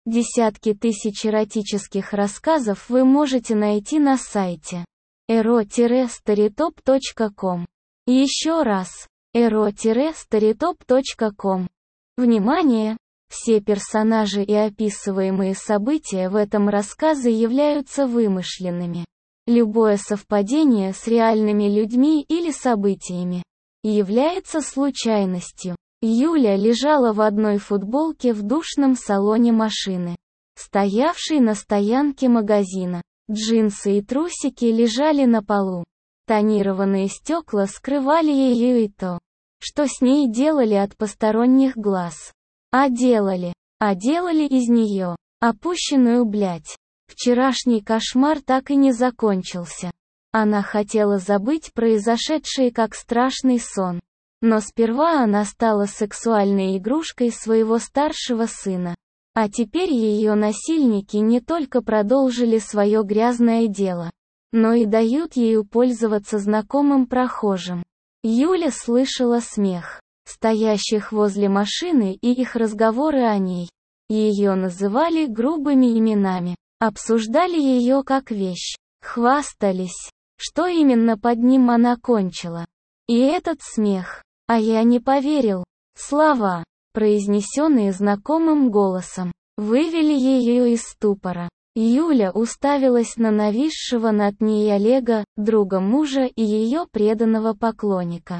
Десятки тысяч эротических рассказов вы можете найти на сайте ero-storytop.com. Еще раз, ero-storytop.com. Внимание! Все персонажи и описываемые события в этом рассказе являются вымышленными. Любое совпадение с реальными людьми или событиями является случайностью. Юля лежала в одной футболке в душном салоне машины, стоявшей на стоянке магазина. Джинсы и трусики лежали на полу. Тонированные стекла скрывали ее и то, что с ней делали от посторонних глаз. А делали из нее опущенную блядь. Вчерашний кошмар так и не закончился. Она хотела забыть произошедшее как страшный сон. Но сперва она стала сексуальной игрушкой своего старшего сына. А теперь ее насильники не только продолжили свое грязное дело, но и дают ею пользоваться знакомым прохожим. Юля слышала смех стоящих возле машины и их разговоры о ней. Ее называли грубыми именами, обсуждали ее как вещь, хвастались, что именно под ним она кончила. И этот смех, а я не поверил, слова, произнесенные знакомым голосом, вывели ее из ступора. Юля уставилась на нависшего над ней Олега, друга мужа и ее преданного поклонника.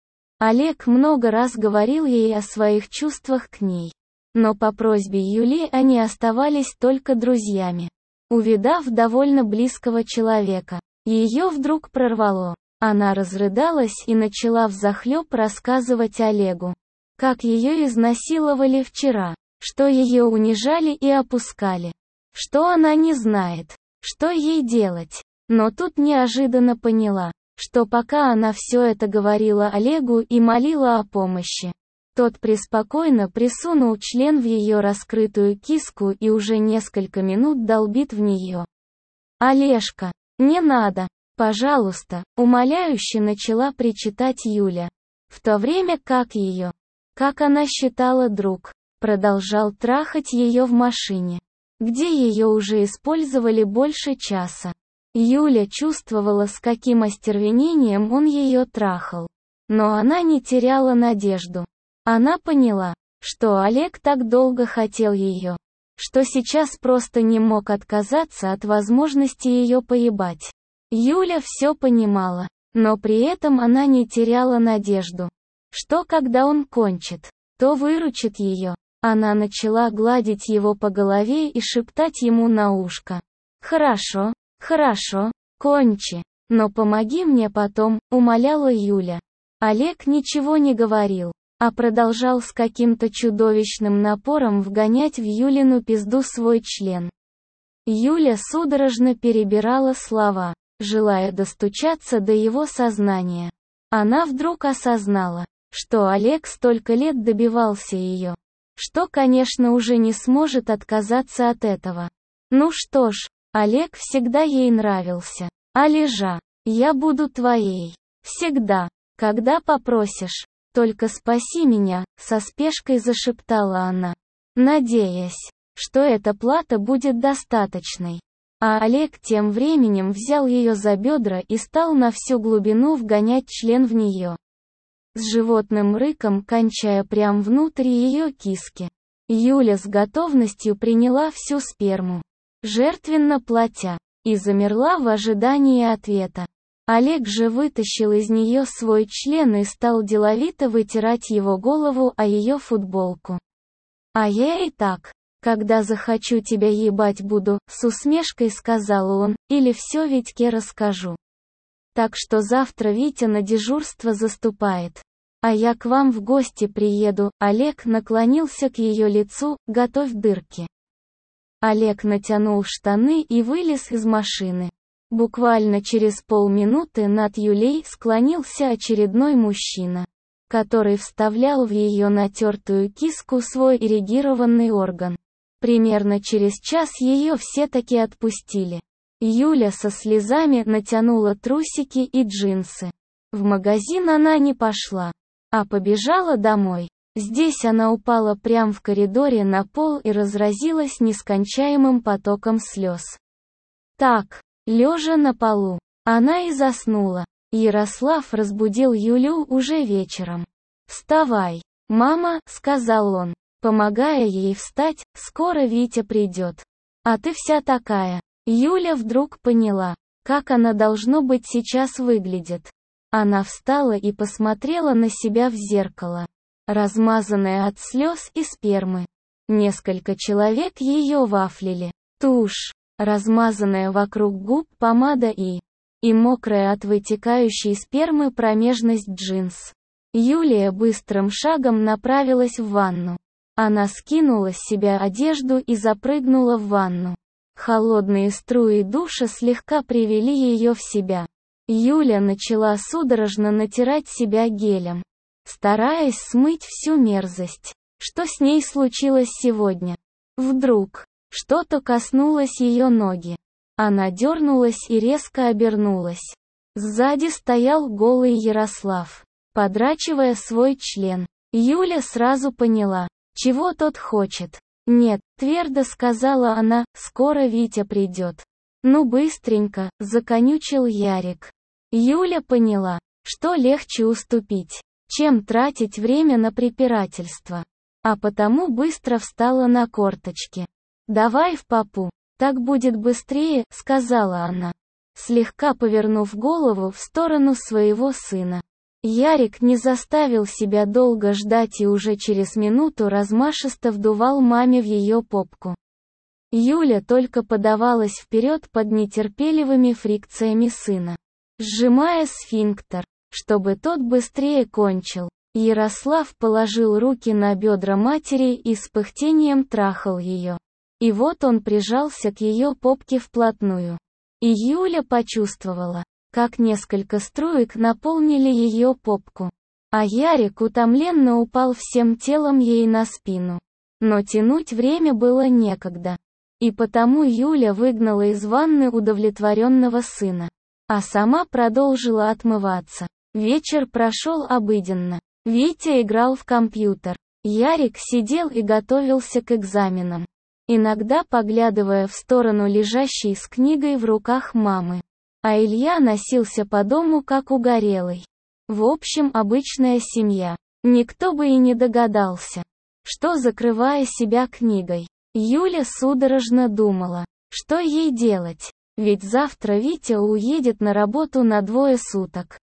Олег много раз говорил ей о своих чувствах к ней. Но по просьбе Юли они оставались только друзьями. Увидав довольно близкого человека, ее вдруг прорвало. Она разрыдалась и начала взахлеб рассказывать Олегу, как ее изнасиловали вчера, что ее унижали и опускали, что она не знает, что ей делать. Но тут неожиданно поняла, что пока она все это говорила Олегу и молила о помощи, тот преспокойно присунул член в ее раскрытую киску и уже несколько минут долбит в нее. «Олежка, не надо, пожалуйста», — умоляюще начала причитать Юля. В то время как ее, как она считала друг, продолжал трахать ее в машине, где ее уже использовали больше часа. Юля чувствовала, с каким остервенением он ее трахал. Но она не теряла надежду. Она поняла, что Олег так долго хотел ее, что сейчас просто не мог отказаться от возможности ее поебать. Юля все понимала, но при этом она не теряла надежду, что когда он кончит, то выручит ее. Она начала гладить его по голове и шептать ему на ушко. «Хорошо, хорошо, кончи, но помоги мне потом», — умоляла Юля. Олег ничего не говорил, а продолжал с каким-то чудовищным напором вгонять в Юлину пизду свой член. Юля судорожно перебирала слова, желая достучаться до его сознания. Она вдруг осознала, что Олег столько лет добивался ее, что, конечно, уже не сможет отказаться от этого. Ну что ж, Олег всегда ей нравился. «Олежа, я буду твоей. Всегда, когда попросишь. Только спаси меня», — со спешкой зашептала она, надеясь, что эта плата будет достаточной. А Олег тем временем взял ее за бедра и стал на всю глубину вгонять член в нее, с животным рыком кончая прямо внутрь ее киски. Юля с готовностью приняла всю сперму, жертвенно платя, и замерла в ожидании ответа. Олег же вытащил из нее свой член и стал деловито вытирать его голову о ее футболку. «А я и так, когда захочу тебя ебать буду», — с усмешкой сказал он, — «или все Витьке расскажу. Так что завтра Витя на дежурство заступает. А я к вам в гости приеду». Олег наклонился к ее лицу, готовь дырки. Олег натянул штаны и вылез из машины. Буквально через полминуты над Юлей склонился очередной мужчина, который вставлял в ее натертую киску свой эрегированный орган. Примерно через час ее все-таки отпустили. Юля со слезами натянула трусики и джинсы. В магазин она не пошла, а побежала домой. Здесь она упала прямо в коридоре на пол и разразилась нескончаемым потоком слез. Так, лежа на полу, она и заснула. Ярослав разбудил Юлю уже вечером. «Вставай, мама», — сказал он, помогая ей встать, — «скоро Витя придет. А ты вся такая». Юля вдруг поняла, как она должно быть сейчас выглядит. Она встала и посмотрела на себя в зеркало, размазанная от слез и спермы. Несколько человек ее вафлили. Тушь, размазанная вокруг губ помада и мокрая от вытекающей спермы промежность джинс. Юлия быстрым шагом направилась в ванну. Она скинула с себя одежду и запрыгнула в ванну. Холодные струи душа слегка привели ее в себя. Юля начала судорожно натирать себя гелем, стараясь смыть всю мерзость. Что с ней случилось сегодня? Вдруг что-то коснулось ее ноги. Она дернулась и резко обернулась. Сзади стоял голый Ярослав, подрачивая свой член. Юля сразу поняла, чего тот хочет. «Нет», — твердо сказала она, — «скоро Витя придет». «Ну быстренько», — законючил Ярик. Юля поняла, что легче уступить, чем тратить время на препирательство. А потому быстро встала на корточки. «Давай в попу, так будет быстрее», — сказала она, слегка повернув голову в сторону своего сына. Ярик не заставил себя долго ждать и уже через минуту размашисто вдувал маме в ее попку. Юля только подавалась вперед под нетерпеливыми фрикциями сына, сжимая сфинктер, чтобы тот быстрее кончил. Ярослав положил руки на бедра матери и с пыхтением трахал ее. И вот он прижался к ее попке вплотную. И Юля почувствовала, как несколько струек наполнили ее попку. А Ярик утомленно упал всем телом ей на спину. Но тянуть время было некогда. И потому Юля выгнала из ванны удовлетворенного сына. А сама продолжила отмываться. Вечер прошел обыденно. Витя играл в компьютер. Ярик сидел и готовился к экзаменам, иногда поглядывая в сторону лежащей с книгой в руках мамы. А Илья носился по дому как угорелый. В общем, обычная семья. Никто бы и не догадался, что, закрывая себя книгой, Юля судорожно думала, что ей делать. Ведь завтра Витя уедет на работу на 2 суток.